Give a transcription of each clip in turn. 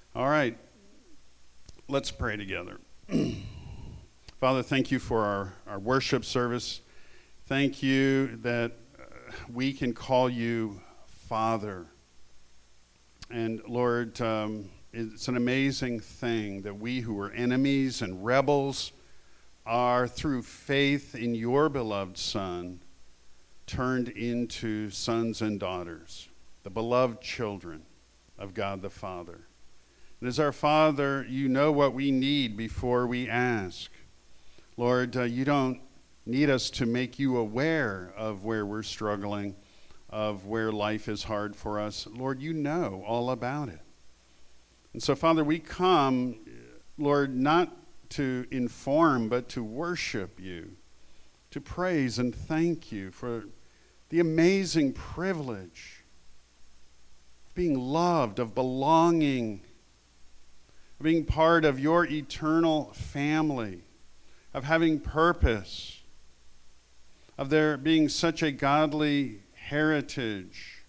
All right, let's pray together. Father, thank you for our worship service. Thank you that we can call you Father. And Lord, it's an amazing thing that we who were enemies and rebels are, through faith in your beloved Son, turned into sons and daughters, the beloved children of God the Father. And as our Father, you know what we need before we ask. Lord, you don't need us to make you aware of where we're struggling, of where life is hard for us. Lord, you know all about it. And so, Father, we come, Lord, not to inform, but to worship you, to praise and thank you for the amazing privilege of being loved, of belonging, of being part of your eternal family, of having purpose, of there being such a godly heritage.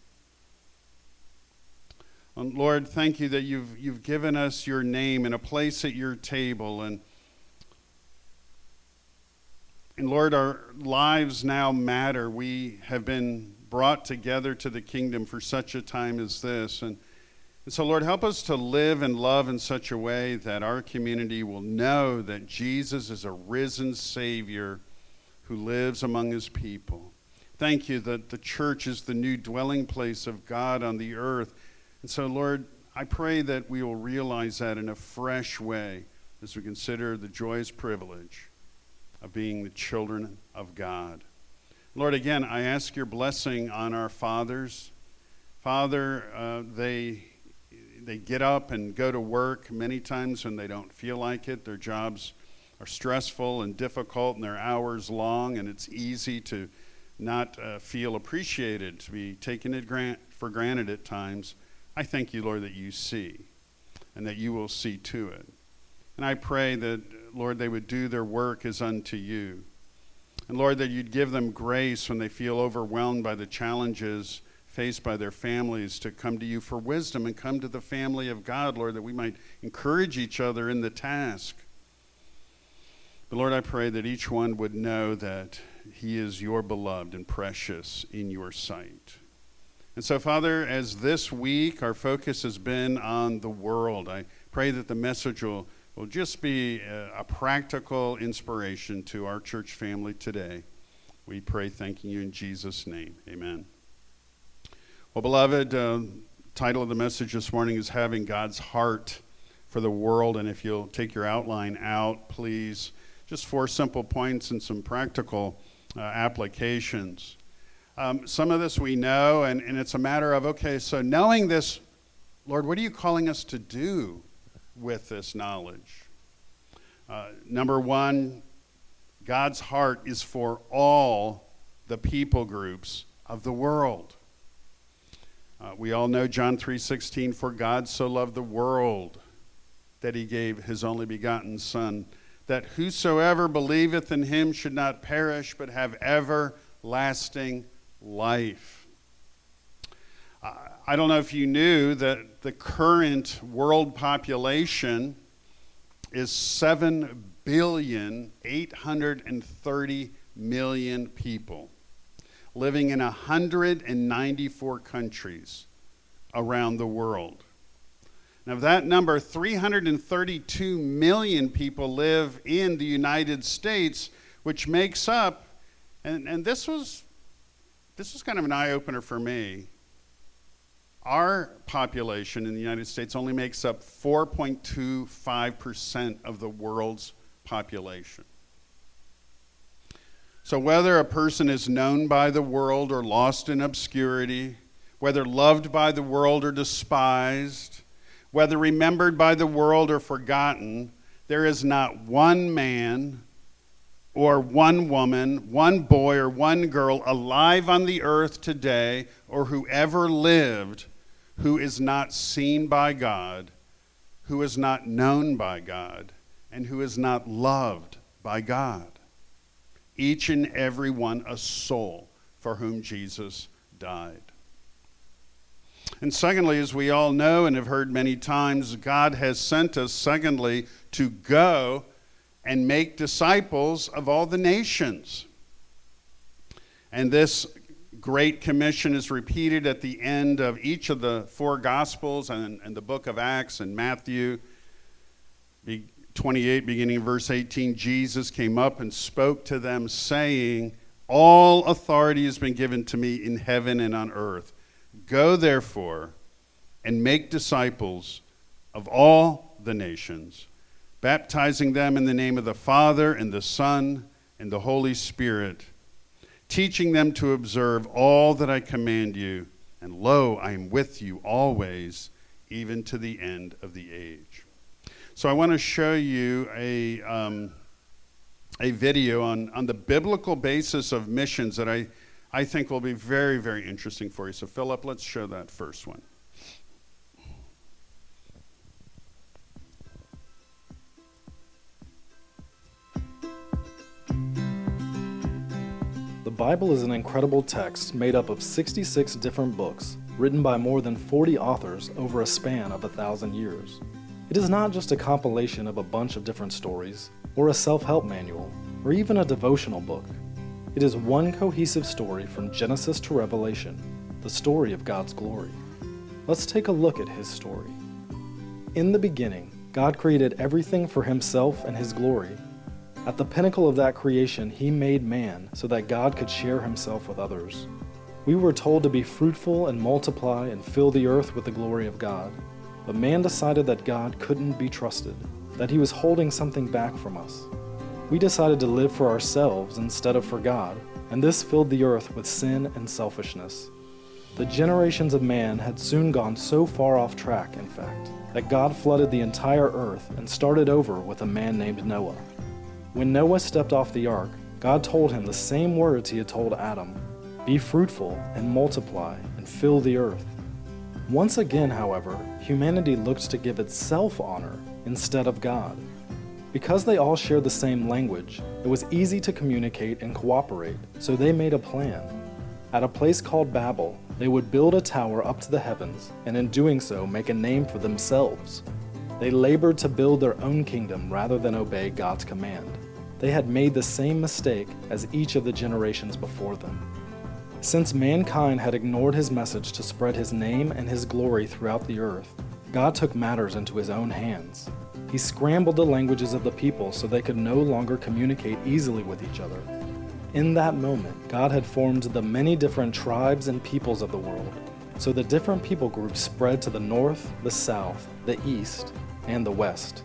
And Lord, thank you that you've given us your name and a place at your table. And Lord, our lives now matter. We have been brought together to the kingdom for such a time as this. And so, Lord, help us to live and love in such a way that our community will know that Jesus is a risen Savior who lives among his people. Thank you that the church is the new dwelling place of God on the earth. And so, Lord, I pray that we will realize that in a fresh way as we consider the joyous privilege of being the children of God. Lord, again, I ask your blessing on our fathers. Father, they get up and go to work many times when they don't feel like it. Their jobs are stressful and difficult and their hours long, and it's easy to not feel appreciated, to be taken for granted at times. I thank you, Lord, that you see and that you will see to it. And I pray that, Lord, they would do their work as unto you. And Lord, that you'd give them grace when they feel overwhelmed by the challenges faced by their families to come to you for wisdom and come to the family of God, Lord, that we might encourage each other in the task. But Lord, I pray that each one would know that he is your beloved and precious in your sight. And so, Father, as this week our focus has been on the world, I pray that the message will just be a practical inspiration to our church family today. We pray thanking you in Jesus' name. Amen. Well, beloved, title of the message this morning is Having God's Heart for the World. And if you'll take your outline out, please, just 4 simple points and some practical applications. Some of this we know, and it's a matter of, okay, so knowing this, Lord, what are you calling us to do with this knowledge? Number 1, God's heart is for all the people groups of the world. We all know John 3:16, for God so loved the world that he gave his only begotten Son, that whosoever believeth in him should not perish, but have everlasting life. I don't know if you knew that the current world population is 7,830,000,000 people living in 194 countries around the world. Now, of that number, 332 million people live in the United States, which makes up, and this was kind of an eye-opener for me. Our population in the United States only makes up 4.25% of the world's population. So whether a person is known by the world or lost in obscurity, whether loved by the world or despised, whether remembered by the world or forgotten, there is not one man or one woman, one boy or one girl alive on the earth today or who ever lived who is not seen by God, who is not known by God, and who is not loved by God. Each and every one a soul for whom Jesus died. And secondly, as we all know and have heard many times, God has sent us, secondly, to go and make disciples of all the nations. And this Great Commission is repeated at the end of each of the four Gospels and the book of Acts and Matthew. 28, beginning in verse 18, Jesus came up and spoke to them, saying, "All authority has been given to me in heaven and on earth. Go, therefore, and make disciples of all the nations, baptizing them in the name of the Father and the Son and the Holy Spirit, teaching them to observe all that I command you. And lo, I am with you always, even to the end of the age." So I want to show you a video on the biblical basis of missions that I think will be very, very interesting for you. So Philip, let's show that first one. The Bible is an incredible text made up of 66 different books, written by more than 40 authors over a span of 1,000 years. It is not just a compilation of a bunch of different stories, or a self-help manual, or even a devotional book. It is one cohesive story from Genesis to Revelation, the story of God's glory. Let's take a look at his story. In the beginning, God created everything for himself and his glory. At the pinnacle of that creation, he made man so that God could share himself with others. We were told to be fruitful and multiply and fill the earth with the glory of God. But man decided that God couldn't be trusted, that he was holding something back from us. We decided to live for ourselves instead of for God, and this filled the earth with sin and selfishness. The generations of man had soon gone so far off track, in fact, that God flooded the entire earth and started over with a man named Noah. When Noah stepped off the ark, God told him the same words he had told Adam: "Be fruitful and multiply and fill the earth." Once again, however, humanity looked to give itself honor instead of God. Because they all shared the same language, it was easy to communicate and cooperate, so they made a plan. At a place called Babel, they would build a tower up to the heavens, and in doing so, make a name for themselves. They labored to build their own kingdom rather than obey God's command. They had made the same mistake as each of the generations before them. Since mankind had ignored his message to spread his name and his glory throughout the earth, God took matters into his own hands. He scrambled the languages of the people so they could no longer communicate easily with each other. In that moment, God had formed the many different tribes and peoples of the world, so the different people groups spread to the north, the south, the east, and the west.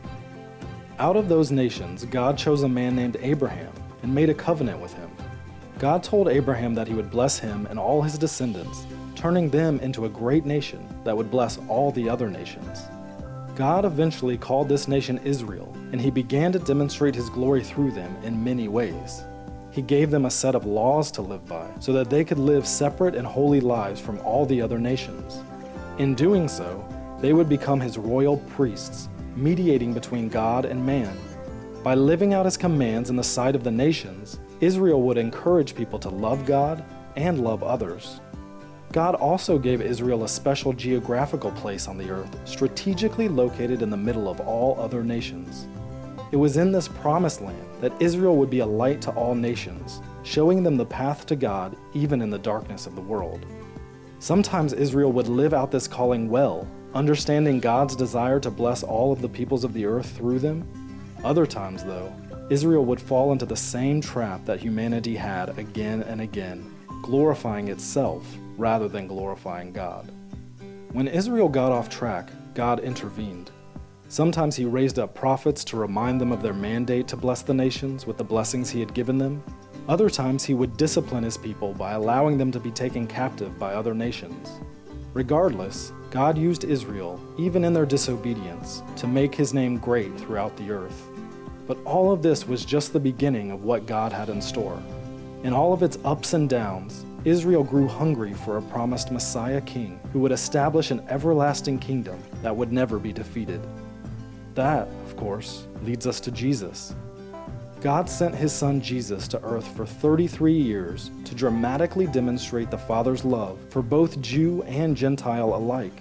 Out of those nations, God chose a man named Abraham and made a covenant with him. God told Abraham that he would bless him and all his descendants, turning them into a great nation that would bless all the other nations. God eventually called this nation Israel, and he began to demonstrate his glory through them in many ways. He gave them a set of laws to live by so that they could live separate and holy lives from all the other nations. In doing so, they would become his royal priests, mediating between God and man. By living out his commands in the sight of the nations, Israel would encourage people to love God and love others. God also gave Israel a special geographical place on the earth, strategically located in the middle of all other nations. It was in this promised land that Israel would be a light to all nations, showing them the path to God even in the darkness of the world. Sometimes Israel would live out this calling well, understanding God's desire to bless all of the peoples of the earth through them. Other times, though, Israel would fall into the same trap that humanity had again and again, glorifying itself rather than glorifying God. When Israel got off track, God intervened. Sometimes he raised up prophets to remind them of their mandate to bless the nations with the blessings he had given them. Other times he would discipline his people by allowing them to be taken captive by other nations. Regardless, God used Israel, even in their disobedience, to make his name great throughout the earth. But all of this was just the beginning of what God had in store. In all of its ups and downs, Israel grew hungry for a promised Messiah king who would establish an everlasting kingdom that would never be defeated. That, of course, leads us to Jesus. God sent his son Jesus to earth for 33 years to dramatically demonstrate the Father's love for both Jew and Gentile alike.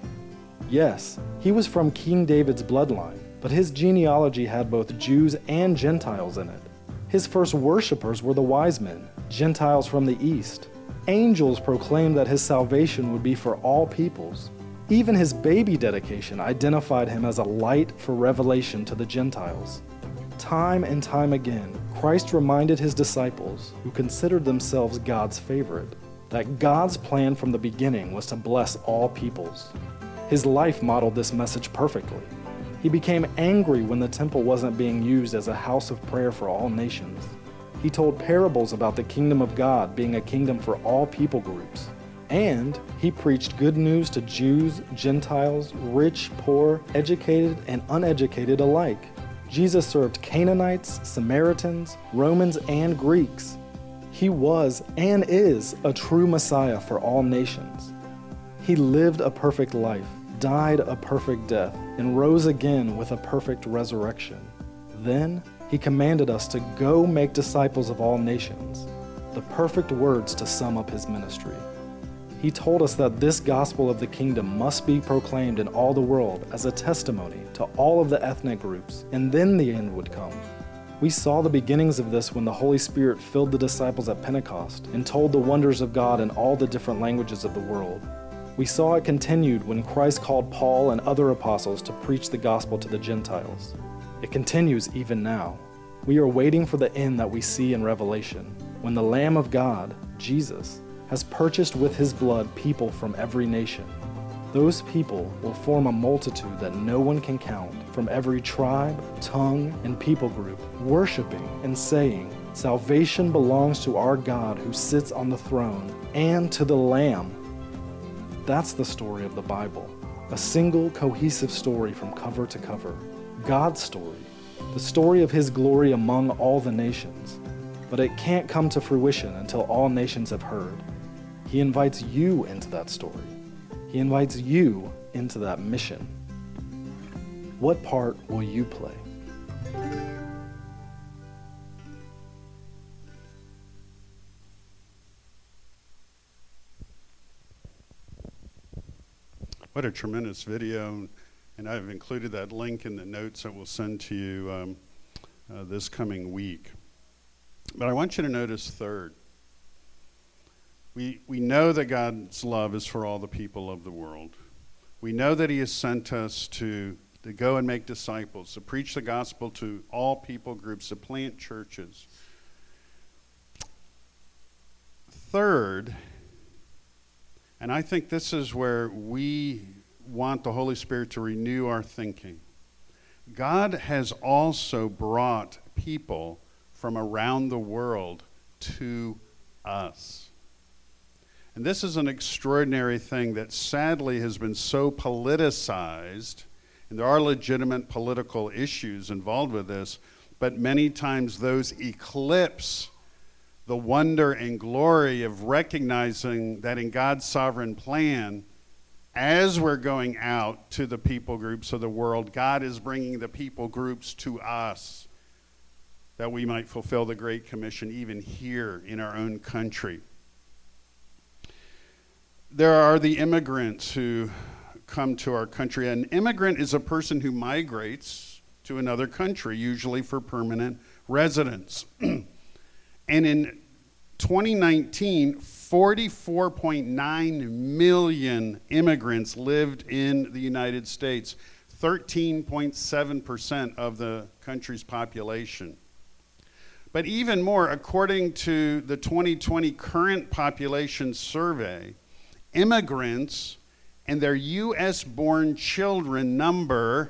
Yes, he was from King David's bloodline, but his genealogy had both Jews and Gentiles in it. His first worshipers were the wise men, Gentiles from the east. Angels proclaimed that his salvation would be for all peoples. Even his baby dedication identified him as a light for revelation to the Gentiles. Time and time again, Christ reminded his disciples, who considered themselves God's favorite, that God's plan from the beginning was to bless all peoples. His life modeled this message perfectly. He became angry when the temple wasn't being used as a house of prayer for all nations. He told parables about the kingdom of God being a kingdom for all people groups. And he preached good news to Jews, Gentiles, rich, poor, educated, and uneducated alike. Jesus served Canaanites, Samaritans, Romans, and Greeks. He was and is a true Messiah for all nations. He lived a perfect life, died a perfect death, and rose again with a perfect resurrection. Then he commanded us to go make disciples of all nations, the perfect words to sum up his ministry. He told us that this gospel of the kingdom must be proclaimed in all the world as a testimony to all of the ethnic groups, and then the end would come. We saw the beginnings of this when the Holy Spirit filled the disciples at Pentecost and told the wonders of God in all the different languages of the world. We saw it continued when Christ called Paul and other apostles to preach the gospel to the Gentiles. It continues even now. We are waiting for the end that we see in Revelation, when the Lamb of God, Jesus, has purchased with his blood people from every nation. Those people will form a multitude that no one can count, from every tribe, tongue, and people group, worshiping and saying, "Salvation belongs to our God who sits on the throne and to the Lamb." That's the story of the Bible, a single cohesive story from cover to cover. God's story, the story of his glory among all the nations. But it can't come to fruition until all nations have heard. He invites you into that story. He invites you into that mission. What part will you play? What a tremendous video, and I've included that link in the notes that we'll send to you this coming week. But I want you to notice third. We know that God's love is for all the people of the world. We know that he has sent us to go and make disciples, to preach the gospel to all people groups, to plant churches. Third, and I think this is where we want the Holy Spirit to renew our thinking. God has also brought people from around the world to us. And this is an extraordinary thing that sadly has been so politicized, and there are legitimate political issues involved with this, but many times those eclipse the wonder and glory of recognizing that in God's sovereign plan, as we're going out to the people groups of the world, God is bringing the people groups to us, that we might fulfill the Great Commission even here in our own country. There are the immigrants who come to our country. An immigrant is a person who migrates to another country, usually for permanent residence. And in 2019, 44.9 million immigrants lived in the United States, 13.7% of the country's population. But even more, according to the 2020 Current Population Survey, immigrants and their U.S.-born children number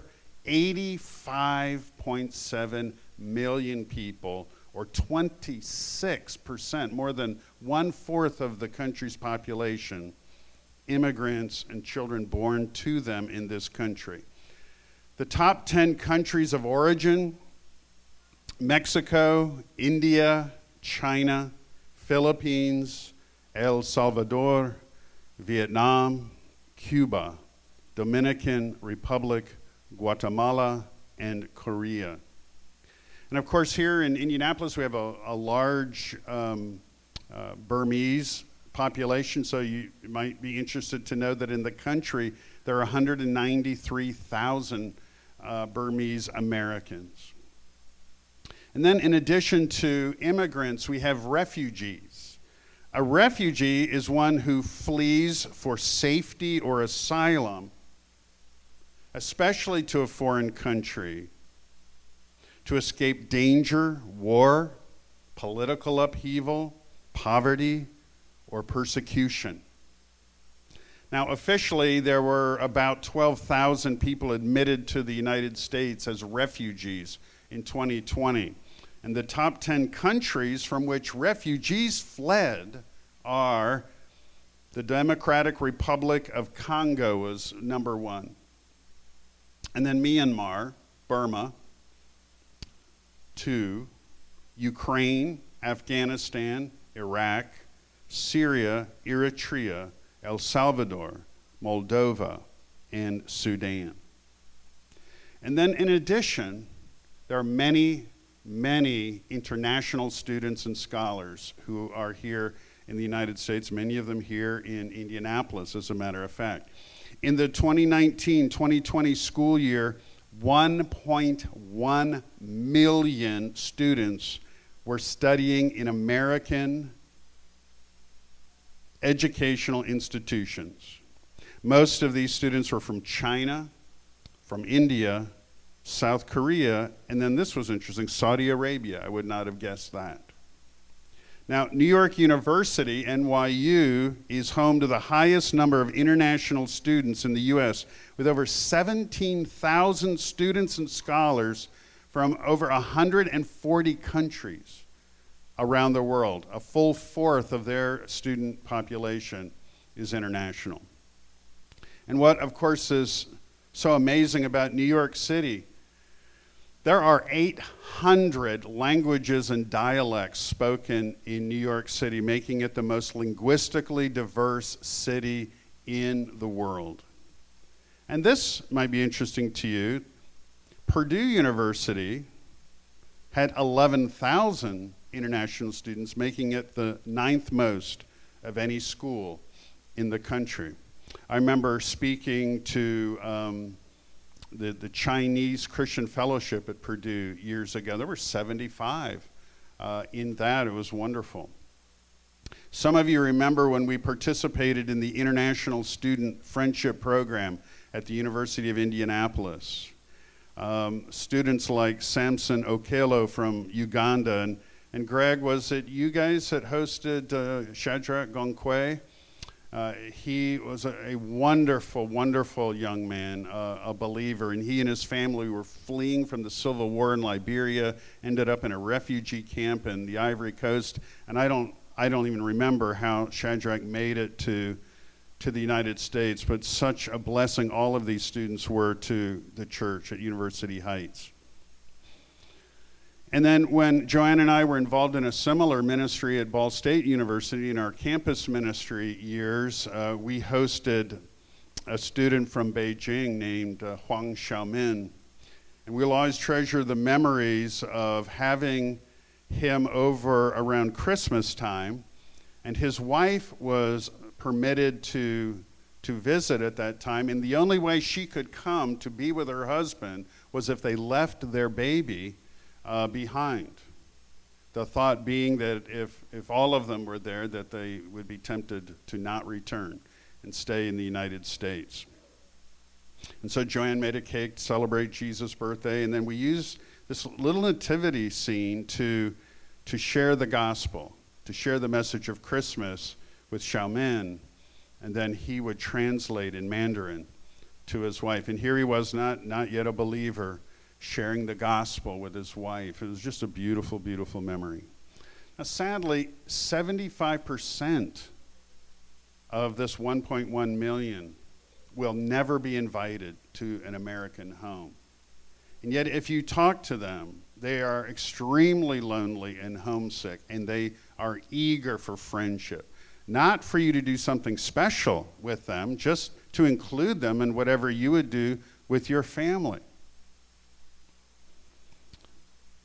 85.7 million people, or 26%, more than 1/4 of the country's population, immigrants and children born to them in this country. The top 10 countries of origin: Mexico, India, China, Philippines, El Salvador, Vietnam, Cuba, Dominican Republic, Guatemala, and Korea. And of course, here in Indianapolis, we have a large Burmese population, so you might be interested to know that in the country, there are 193,000 Burmese Americans. And then in addition to immigrants, we have refugees. A refugee is one who flees for safety or asylum, especially to a foreign country, to escape danger, war, political upheaval, poverty, or persecution. Now, officially, there were about 12,000 people admitted to the United States as refugees in 2020. And the top 10 countries from which refugees fled are the Democratic Republic of Congo was number 1. And then Myanmar, Burma, 2, Ukraine, Afghanistan, Iraq, Syria, Eritrea, El Salvador, Moldova, and Sudan. And then in addition, there are many international students and scholars who are here in the United States, many of them here in Indianapolis, as a matter of fact. In the 2019-2020 school year, 1.1 million students were studying in American educational institutions. Most of these students were from China, from India, South Korea, and then this was interesting, Saudi Arabia. I would not have guessed that. Now, New York University, NYU, is home to the highest number of international students in the U.S., with over 17,000 students and scholars from over 140 countries around the world. A full fourth of their student population is international. And what, of course, is so amazing about New York City, there are 800 languages and dialects spoken in New York City, making it the most linguistically diverse city in the world. And this might be interesting to you. Purdue University had 11,000 international students, making it the 9th most of any school in the country. I remember speaking to the Chinese Christian Fellowship at Purdue years ago. There were 75 in that. It was wonderful. Some of you remember when we participated in the International Student Friendship Program at the University of Indianapolis. Students like Samson Okello from Uganda, and Greg, was it you guys that hosted Shadrach Gonkwe? He was a wonderful, wonderful young man, a believer, and he and his family were fleeing from the civil war in Liberia, ended up in a refugee camp in the Ivory Coast, and I don't even remember how Shadrach made it to the United States, but such a blessing all of these students were to the church at University Heights. And then when Joanne and I were involved in a similar ministry at Ball State University in our campus ministry years, we hosted a student from Beijing named Huang Xiaomin. And we'll always treasure the memories of having him over around Christmas time. And his wife was permitted to visit at that time. And the only way she could come to be with her husband was if they left their baby behind. The thought being that if all of them were there, that they would be tempted to not return and stay in the United States. And so Joanne made a cake to celebrate Jesus' birthday, and then we used this little nativity scene to share the gospel, to share the message of Christmas with Xiaomin, and then he would translate in Mandarin to his wife. And here he was, not yet a believer, sharing the gospel with his wife. It was just a beautiful, beautiful memory. Now, sadly, 75% of this 1.1 million will never be invited to an American home. And yet, if you talk to them, they are extremely lonely and homesick, and they are eager for friendship. Not for you to do something special with them, just to include them in whatever you would do with your family.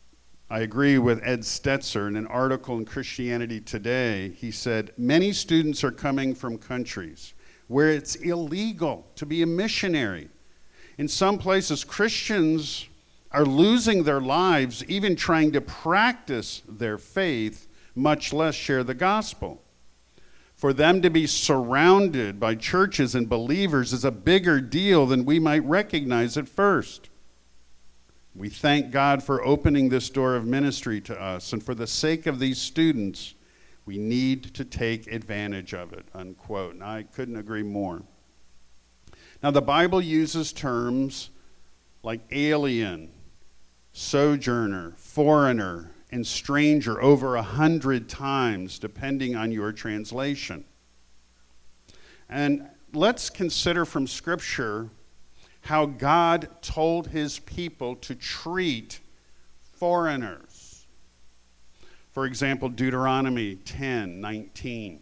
I agree with Ed Stetzer in an article in Christianity Today. He said, many students are coming from countries where it's illegal to be a missionary. In some places, Christians are losing their lives even trying to practice their faith, much less share the gospel. For them to be surrounded by churches and believers is a bigger deal than we might recognize at first. We thank God for opening this door of ministry to us, and for the sake of these students, we need to take advantage of it, unquote. And I couldn't agree more. Now, the Bible uses terms like alien, sojourner, foreigner, and stranger over 100 times, depending on your translation. And let's consider from Scripture how God told his people to treat foreigners. For example, Deuteronomy 10:19.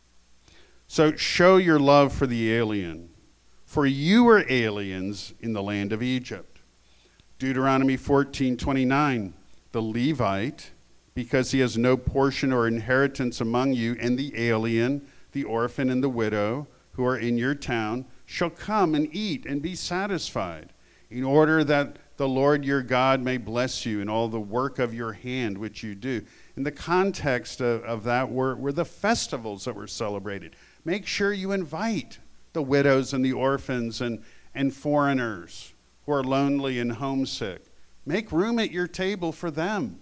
So show your love for the alien, for you were aliens in the land of Egypt. Deuteronomy 14:29. The Levite, because he has no portion or inheritance among you, and the alien, the orphan, and the widow who are in your town, shall come and eat and be satisfied, in order that the Lord your God may bless you in all the work of your hand which you do. In the context of that were the festivals that were celebrated. Make sure you invite the widows and the orphans and foreigners who are lonely and homesick. Make room at your table for them.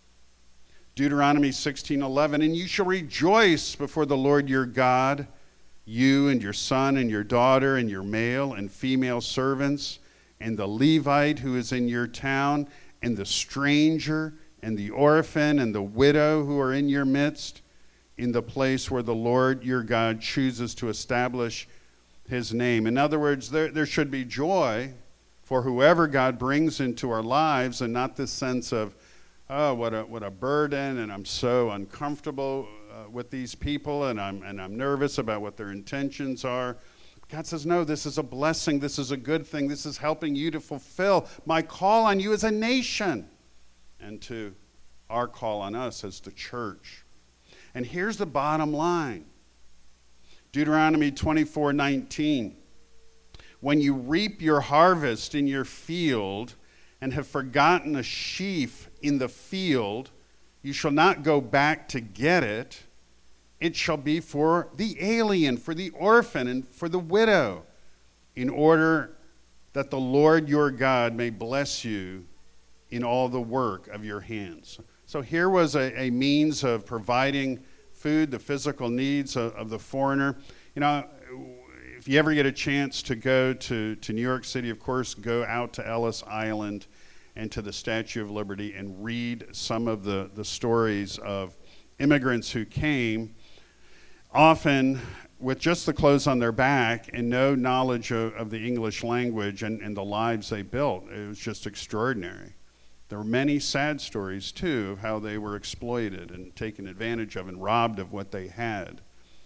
Deuteronomy 16:11, and you shall rejoice before the Lord your God, you and your son and your daughter and your male and female servants, and the Levite who is in your town, and the stranger and the orphan and the widow who are in your midst, in the place where the Lord your God chooses to establish his name. In other words, there should be joy for whoever God brings into our lives, and not this sense of, oh, what a burden, and I'm so uncomfortable with these people, and I'm nervous about what their intentions are. God says, no, this is a blessing. This is a good thing. This is helping you to fulfill my call on you as a nation, and to our call on us as the church. And here's the bottom line. Deuteronomy 24:19. When you reap your harvest in your field and have forgotten a sheaf in the field, you shall not go back to get it. It shall be for the alien, for the orphan, and for the widow, in order that the Lord your God may bless you in all the work of your hands. So here was a means of providing food, the physical needs of the foreigner. You know, if you ever get a chance to go to New York City, of course, go out to Ellis Island and to the Statue of Liberty and read some of the stories of immigrants who came, often with just the clothes on their back and no knowledge of the English language and the lives they built. It was just extraordinary. There were many sad stories, too, of how they were exploited and taken advantage of and robbed of what they had.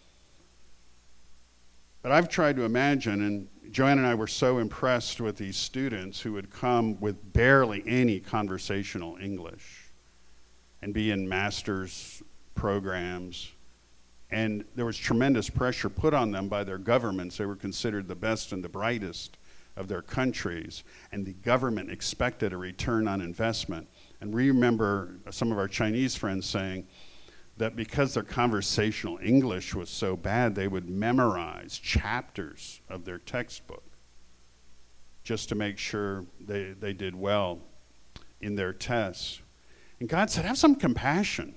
But I've tried to imagine, and Joanne and I were so impressed with these students who would come with barely any conversational English and be in master's programs. And there was tremendous pressure put on them by their governments. They were considered the best and the brightest of their countries, and the government expected a return on investment. And we remember some of our Chinese friends saying that because their conversational English was so bad, they would memorize chapters of their textbook just to make sure they did well in their tests. And God said, have some compassion.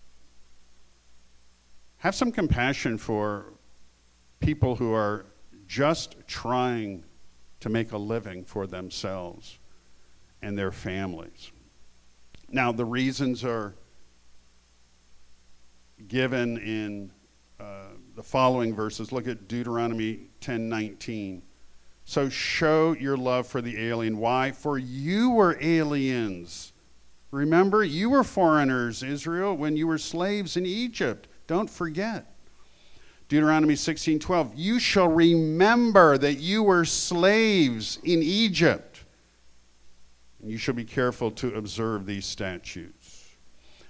Have some compassion for people who are just trying to make a living for themselves and their families. Now, the reasons are given in the following verses. Look at Deuteronomy 10:19. So show your love for the alien. Why? For you were aliens. Remember, you were foreigners, Israel, when you were slaves in Egypt. Don't forget. Deuteronomy 16:12. You shall remember that you were slaves in Egypt. And you shall be careful to observe these statutes.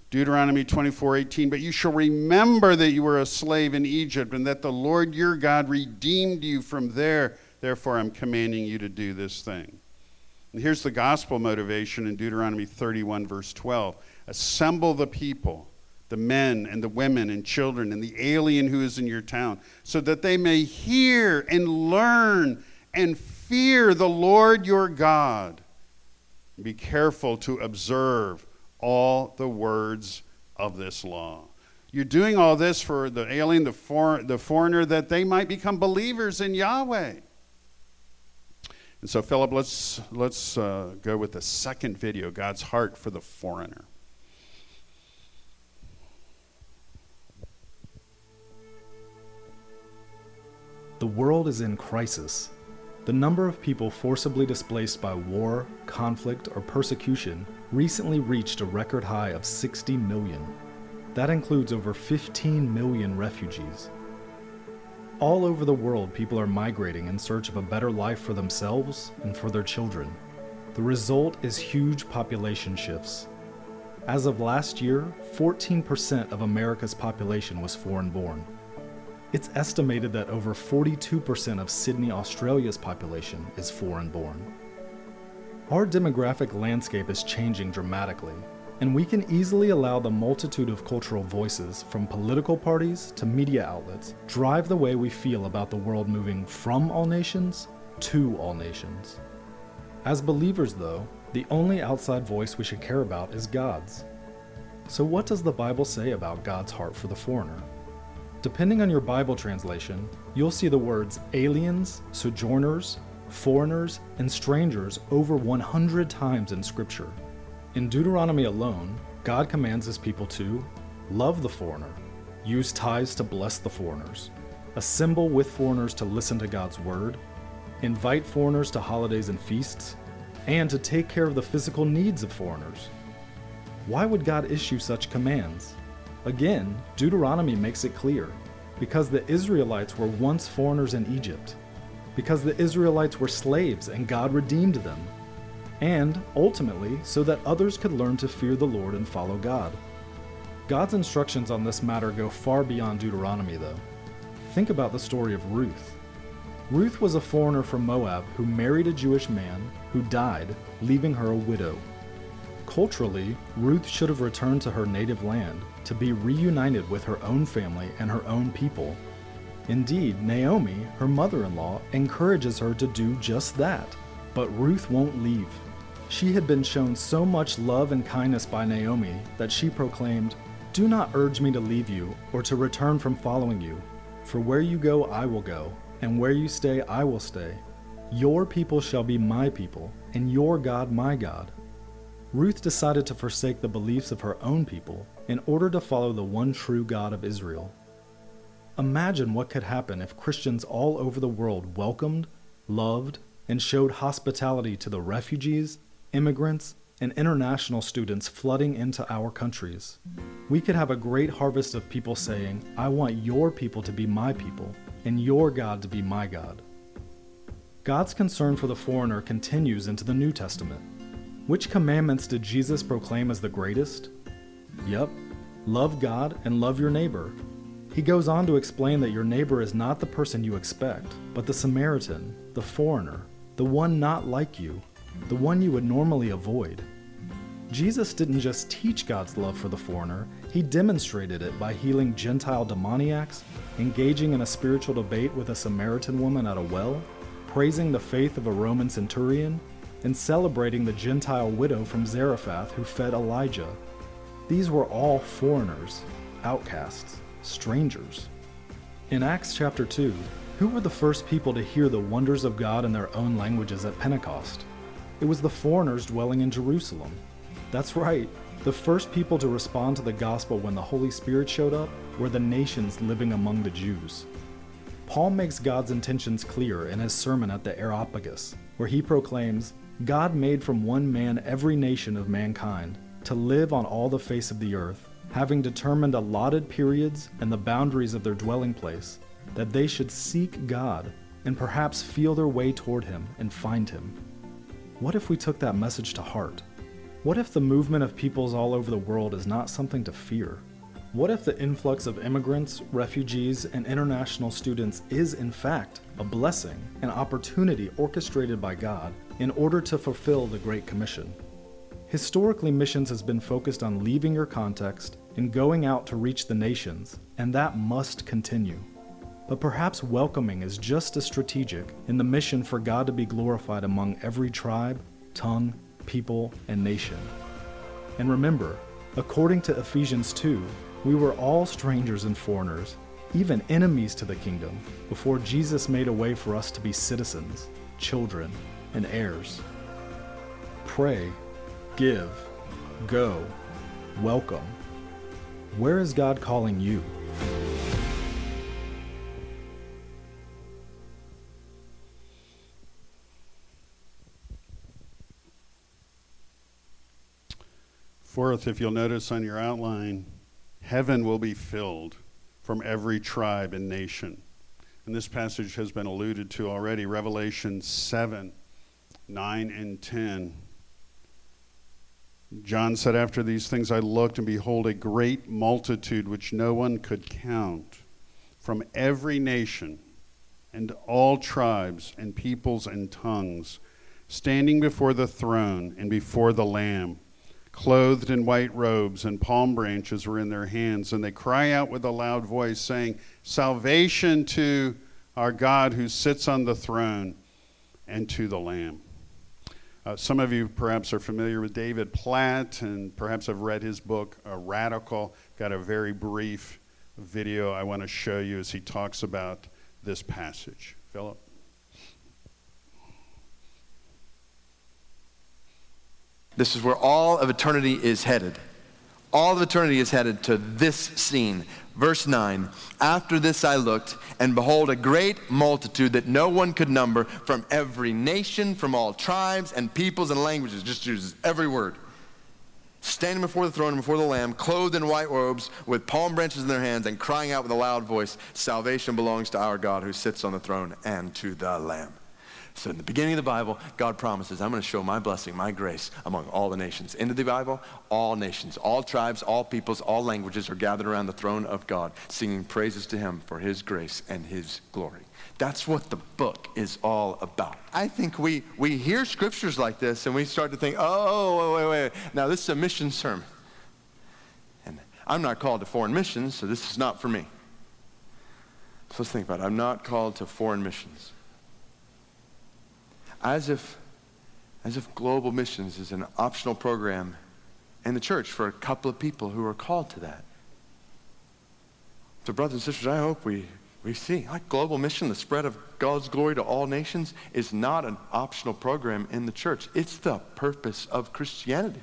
Deuteronomy 24:18, but you shall remember that you were a slave in Egypt and that the Lord your God redeemed you from there. Therefore, I'm commanding you to do this thing. And here's the gospel motivation in Deuteronomy 31, verse 12. Assemble the people, the men and the women and children and the alien who is in your town, so that they may hear and learn and fear the Lord your God. Be careful to observe all the words of this law. You're doing all this for the alien, the foreigner, that they might become believers in Yahweh. And so, Philip, let's go with the second video, God's heart for the foreigner. The world is in crisis. The number of people forcibly displaced by war, conflict, or persecution recently reached a record high of 60 million. That includes over 15 million refugees. All over the world, people are migrating in search of a better life for themselves and for their children. The result is huge population shifts. As of last year, 14% of America's population was foreign-born. It's estimated that over 42% of Sydney, Australia's population is foreign-born. Our demographic landscape is changing dramatically, and we can easily allow the multitude of cultural voices, from political parties to media outlets, drive the way we feel about the world moving from all nations to all nations. As believers, though, the only outside voice we should care about is God's. So what does the Bible say about God's heart for the foreigner? Depending on your Bible translation, you'll see the words aliens, sojourners, foreigners, and strangers over 100 times in Scripture. In Deuteronomy alone, God commands his people to love the foreigner, use tithes to bless the foreigners, assemble with foreigners to listen to God's word, invite foreigners to holidays and feasts, and to take care of the physical needs of foreigners. Why would God issue such commands? Again, Deuteronomy makes it clear, because the Israelites were once foreigners in Egypt, because the Israelites were slaves and God redeemed them, and ultimately so that others could learn to fear the Lord and follow God. God's instructions on this matter go far beyond Deuteronomy, though. Think about the story of Ruth. Ruth was a foreigner from Moab who married a Jewish man who died, leaving her a widow. Culturally, Ruth should have returned to her native land to be reunited with her own family and her own people. Indeed, Naomi, her mother-in-law, encourages her to do just that. But Ruth won't leave. She had been shown so much love and kindness by Naomi that she proclaimed, "Do not urge me to leave you or to return from following you. For where you go, I will go, and where you stay, I will stay. Your people shall be my people, and your God my God." Ruth decided to forsake the beliefs of her own people in order to follow the one true God of Israel. Imagine what could happen if Christians all over the world welcomed, loved, and showed hospitality to the refugees, immigrants, and international students flooding into our countries. We could have a great harvest of people saying, "I want your people to be my people, and your God to be my God." God's concern for the foreigner continues into the New Testament. Which commandments did Jesus proclaim as the greatest? Yep, love God and love your neighbor. He goes on to explain that your neighbor is not the person you expect, but the Samaritan, the foreigner, the one not like you, the one you would normally avoid. Jesus didn't just teach God's love for the foreigner, he demonstrated it by healing Gentile demoniacs, engaging in a spiritual debate with a Samaritan woman at a well, praising the faith of a Roman centurion, and celebrating the Gentile widow from Zarephath who fed Elijah. These were all foreigners, outcasts, strangers. In Acts chapter 2, who were the first people to hear the wonders of God in their own languages at Pentecost? It was the foreigners dwelling in Jerusalem. That's right, the first people to respond to the gospel when the Holy Spirit showed up were the nations living among the Jews. Paul makes God's intentions clear in his sermon at the Areopagus, where he proclaims, "God made from one man every nation of mankind to live on all the face of the earth, having determined allotted periods and the boundaries of their dwelling place, that they should seek God and perhaps feel their way toward him and find him." What if we took that message to heart? What if the movement of peoples all over the world is not something to fear? What if the influx of immigrants, refugees, and international students is, in fact, a blessing, an opportunity orchestrated by God in order to fulfill the Great Commission? Historically, missions has been focused on leaving your context and going out to reach the nations, and that must continue. But perhaps welcoming is just as strategic in the mission for God to be glorified among every tribe, tongue, people, and nation. And remember, according to Ephesians 2, we were all strangers and foreigners, even enemies to the kingdom, before Jesus made a way for us to be citizens, children, and heirs. Pray, give, go, welcome. Where is God calling you? Fourth, if you'll notice on your outline, heaven will be filled from every tribe and nation. And this passage has been alluded to already, Revelation 7, 9, and 10. John said, after these things I looked, and behold, a great multitude which no one could count, from every nation and all tribes and peoples and tongues, standing before the throne and before the Lamb, clothed in white robes, and palm branches were in their hands, and they cry out with a loud voice, saying, Salvation to our God who sits on the throne and to the Lamb. Some of you perhaps are familiar with David Platt, and perhaps have read his book, Radical. Got a very brief video I want to show you as he talks about this passage. Philip? This is where all of eternity is headed. All of eternity is headed to this scene. Verse 9, after this I looked, and behold, a great multitude that no one could number, from every nation, from all tribes and peoples and languages, just uses every word, standing before the throne and before the Lamb, clothed in white robes, with palm branches in their hands, and crying out with a loud voice, Salvation belongs to our God who sits on the throne and to the Lamb. So in the beginning of the Bible, God promises, I'm going to show my blessing, my grace among all the nations. Into the Bible, all nations, all tribes, all peoples, all languages are gathered around the throne of God, singing praises to him for his grace and his glory. That's what the book is all about. I think we hear scriptures like this and we start to think, oh, wait. Now this is a mission sermon. And I'm not called to foreign missions, so this is not for me. So let's think about it. I'm not called to foreign missions. As if global missions is an optional program in the church for a couple of people who are called to that. So brothers and sisters, I hope we see, like global mission, the spread of God's glory to all nations is not an optional program in the church. It's the purpose of Christianity.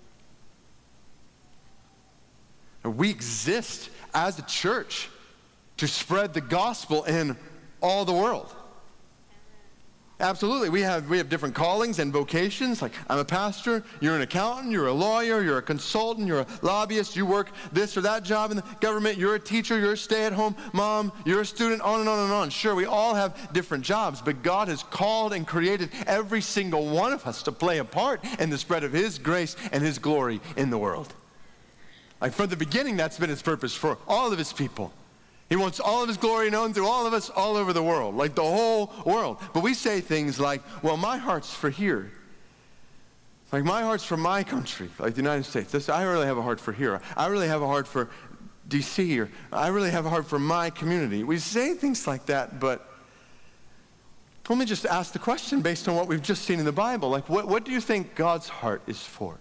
And we exist as a church to spread the gospel in all the world. Absolutely. We have different callings and vocations. Like, I'm a pastor, you're an accountant, you're a lawyer, you're a consultant, you're a lobbyist, you work this or that job in the government, you're a teacher, you're a stay-at-home mom, you're a student, on and on and on. Sure, we all have different jobs, but God has called and created every single one of us to play a part in the spread of his grace and his glory in the world. Like, from the beginning, that's been his purpose for all of his people. He wants all of his glory known through all of us all over the world, like the whole world. But we say things like, well, my heart's for here. Like, my heart's for my country, like the United States. I really have a heart for here. I really have a heart for D.C., or I really have a heart for my community. We say things like that, but let me just ask the question based on what we've just seen in the Bible. Like, what do you think God's heart is for?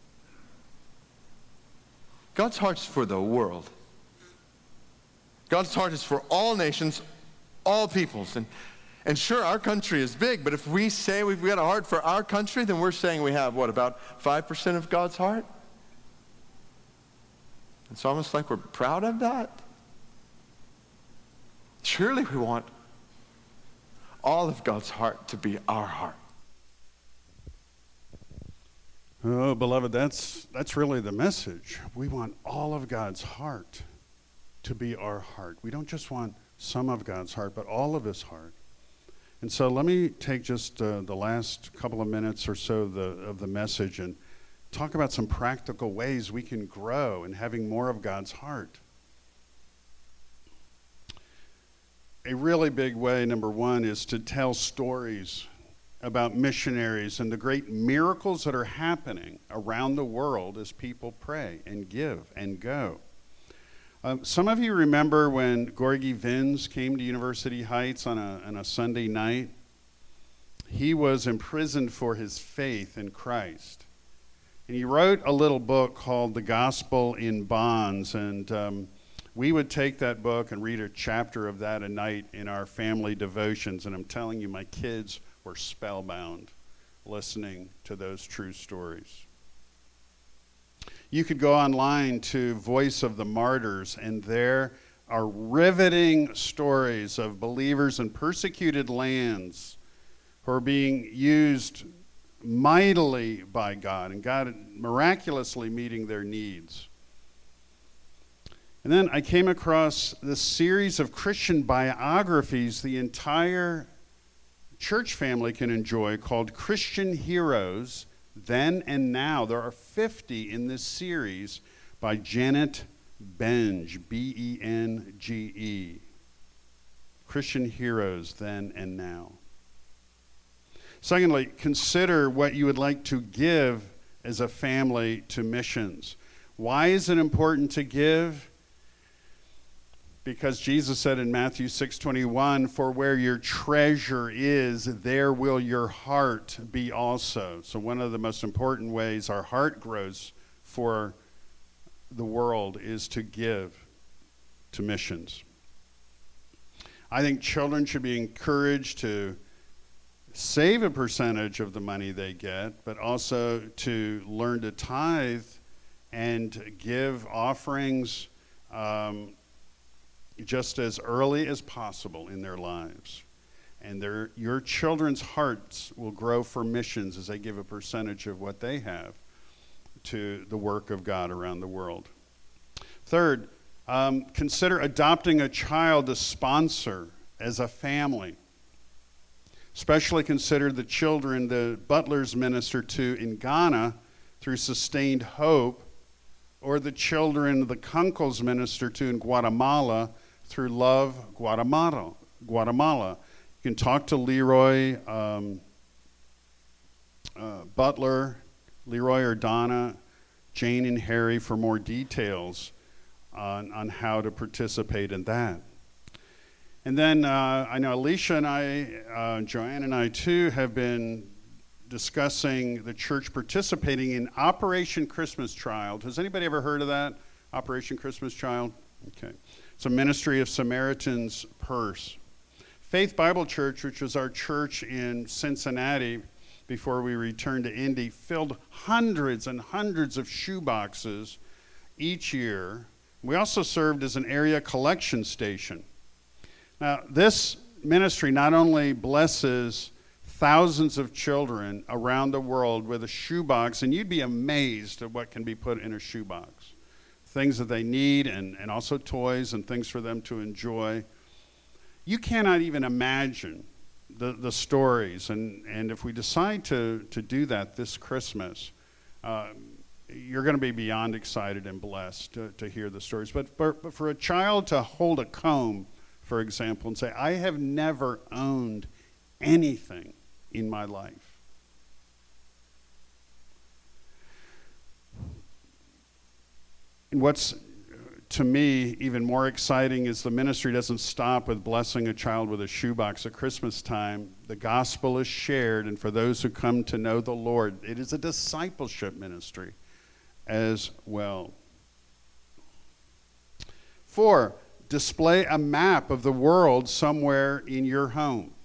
God's heart's for the world. God's heart is for all nations, all peoples. And sure, our country is big, but if we say we've got a heart for our country, then we're saying we have, about 5% of God's heart? It's almost like we're proud of that. Surely we want all of God's heart to be our heart. Oh, beloved, that's really the message. We want all of God's heart to be our heart. We don't just want some of God's heart, but all of his heart. And so let me take just the last couple of minutes or so of the message and talk about some practical ways we can grow in having more of God's heart. A really big way, number one, is to tell stories about missionaries and the great miracles that are happening around the world as people pray and give and go. Some of you remember when Gorgie Vins came to University Heights on a Sunday night. He was imprisoned for his faith in Christ. And he wrote a little book called The Gospel in Bonds, and we would take that book and read a chapter of that a night in our family devotions, and I'm telling you, my kids were spellbound listening to those true stories. You could go online to Voice of the Martyrs, and there are riveting stories of believers in persecuted lands who are being used mightily by God, and God miraculously meeting their needs. And then I came across this series of Christian biographies the entire church family can enjoy called Christian Heroes, Then and Now. There are 50 in this series by Janet Benge, Benge. Christian Heroes, Then and Now. Secondly, consider what you would like to give as a family to missions. Why is it important to give? Because Jesus said in Matthew 6:21, "For where your treasure is, there will your heart be also." So one of the most important ways our heart grows for the world is to give to missions. I think children should be encouraged to save a percentage of the money they get, but also to learn to tithe and give offerings just as early as possible in their lives. And your children's hearts will grow for missions as they give a percentage of what they have to the work of God around the world. Third, consider adopting a child to sponsor as a family. Especially consider the children the butlers minister to in Ghana through Sustained Hope, or the children the Kunkles minister to in Guatemala through Love Guatemala. You can talk to Leroy Butler, Leroy or Donna, Jane and Harry for more details on how to participate in that. And then I know Alicia and I, Joanne and I too, have been discussing the church participating in Operation Christmas Child. Has anybody ever heard of that? Operation Christmas Child? Okay. It's a ministry of Samaritan's Purse. Faith Bible Church, which was our church in Cincinnati before we returned to Indy, filled hundreds and hundreds of shoe boxes each year. We also served as an area collection station. Now, this ministry not only blesses thousands of children around the world with a shoebox, and you'd be amazed at what can be put in a shoebox. Things that they need, and also toys and things for them to enjoy. You cannot even imagine the stories. And if we decide to do that this Christmas, you're going to be beyond excited and blessed to hear the stories. But for a child to hold a comb, for example, and say, "I have never owned anything in my life." And what's, to me, even more exciting is the ministry doesn't stop with blessing a child with a shoebox at Christmas time. The gospel is shared, and for those who come to know the Lord, it is a discipleship ministry as well. 4, display a map of the world somewhere in your home.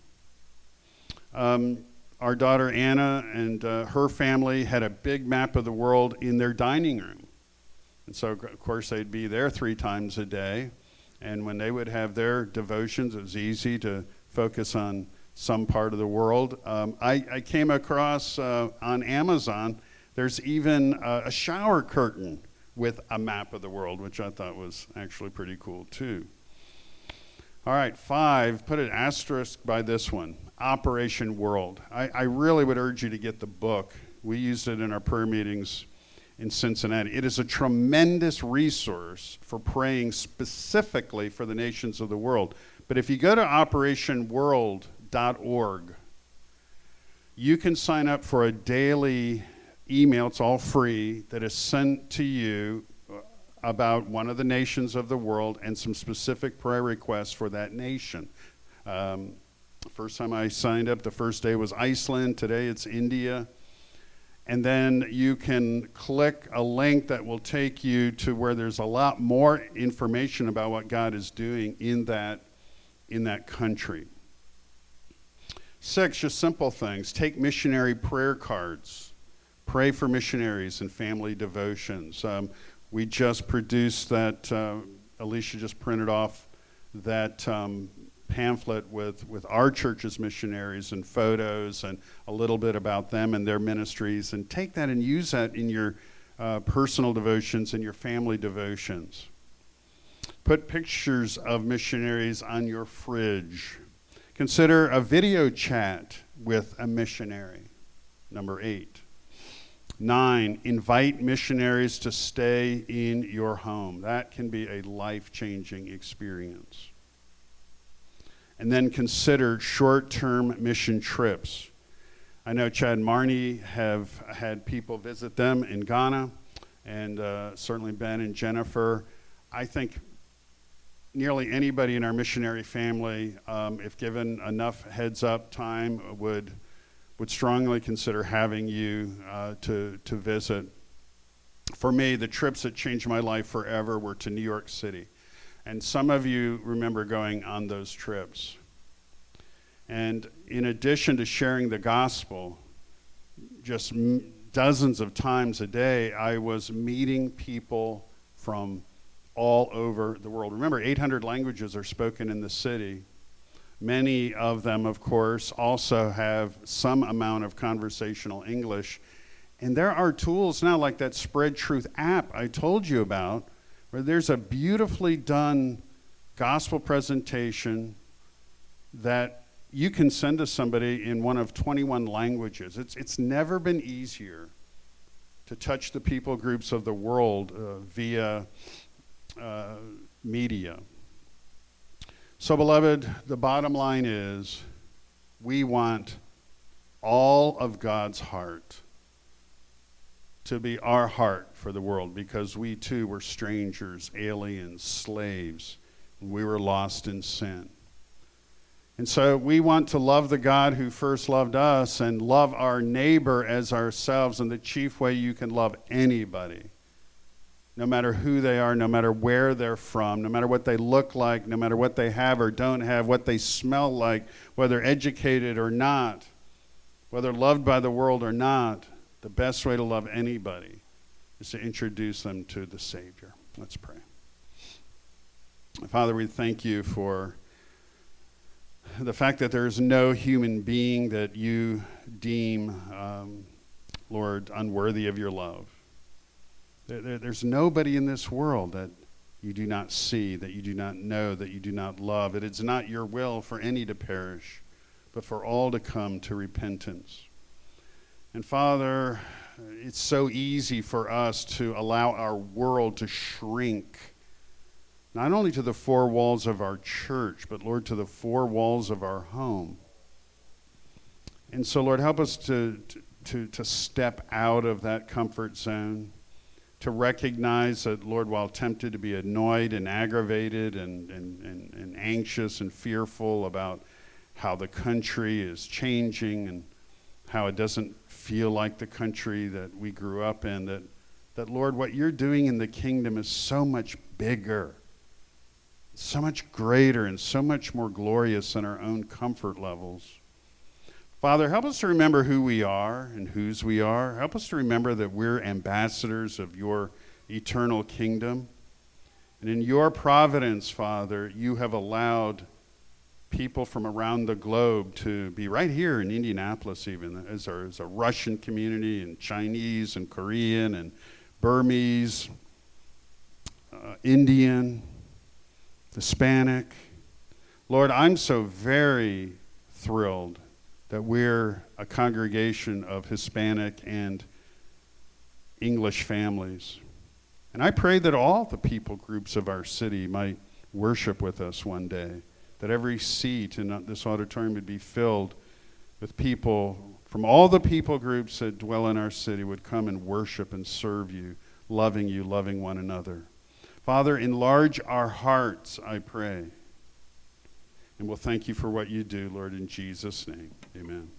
Our daughter Anna and her family had a big map of the world in their dining room. And so, of course, they'd be there 3 times a day. And when they would have their devotions, it was easy to focus on some part of the world. I came across on Amazon, there's even a shower curtain with a map of the world, which I thought was actually pretty cool, too. All right, 5, put an asterisk by this one, Operation World. I really would urge you to get the book. We used it in our prayer meetings in Cincinnati. It is a tremendous resource for praying specifically for the nations of the world. But if you go to operationworld.org, you can sign up for a daily email, it's all free, that is sent to you about one of the nations of the world and some specific prayer requests for that nation. The first time I signed up, the first day was Iceland. Today it's India. And then you can click a link that will take you to where there's a lot more information about what God is doing in that country. 6, just simple things. Take missionary prayer cards. Pray for missionaries and family devotions. We just produced that, Alicia just printed off that pamphlet with our church's missionaries and photos and a little bit about them and their ministries, and take that and use that in your personal devotions and your family devotions. Put pictures of missionaries on your fridge. Consider a video chat with a missionary. Number 8. 9, invite missionaries to stay in your home. That can be a life-changing experience. And then consider short-term mission trips. I know Chad and Marnie have had people visit them in Ghana, and certainly Ben and Jennifer. I think nearly anybody in our missionary family, if given enough heads-up time, would strongly consider having you to visit. For me, the trips that changed my life forever were to New York City. And some of you remember going on those trips. And in addition to sharing the gospel, just dozens of times a day, I was meeting people from all over the world. Remember, 800 languages are spoken in the city. Many of them, of course, also have some amount of conversational English. And there are tools now like that Spread Truth app I told you about, where there's a beautifully done gospel presentation that you can send to somebody in one of 21 languages. It's never been easier to touch the people groups of the world via media. So, beloved, the bottom line is we want all of God's heart to be our heart for the world, because we too were strangers, aliens, slaves. We were lost in sin. And so we want to love the God who first loved us and love our neighbor as ourselves. And the chief way you can love anybody, no matter who they are, no matter where they're from, no matter what they look like, no matter what they have or don't have, what they smell like, whether educated or not, whether loved by the world or not, the best way to love anybody is to introduce them to the Savior. Let's pray. Father, we thank you for the fact that there is no human being that you deem, Lord, unworthy of your love. There's nobody in this world that you do not see, that you do not know, that you do not love. It is not your will for any to perish, but for all to come to repentance. And Father, it's so easy for us to allow our world to shrink, not only to the four walls of our church, but Lord, to the four walls of our home. And so, Lord, help us to step out of that comfort zone, to recognize that, Lord, while tempted to be annoyed and aggravated and anxious and fearful about how the country is changing and how it doesn't feel like the country that we grew up in, that Lord, what you're doing in the kingdom is so much bigger, so much greater, and so much more glorious than our own comfort levels. Father, help us to remember who we are and whose we are. Help us to remember that we're ambassadors of your eternal kingdom. And in your providence, Father, you have allowed people from around the globe to be right here in Indianapolis even. There's a Russian community and Chinese and Korean and Burmese, Indian, Hispanic. Lord, I'm so very thrilled that we're a congregation of Hispanic and English families. And I pray that all the people groups of our city might worship with us one day, that every seat in this auditorium would be filled with people from all the people groups that dwell in our city would come and worship and serve you, loving one another. Father, enlarge our hearts, I pray. And we'll thank you for what you do, Lord, in Jesus' name. Amen.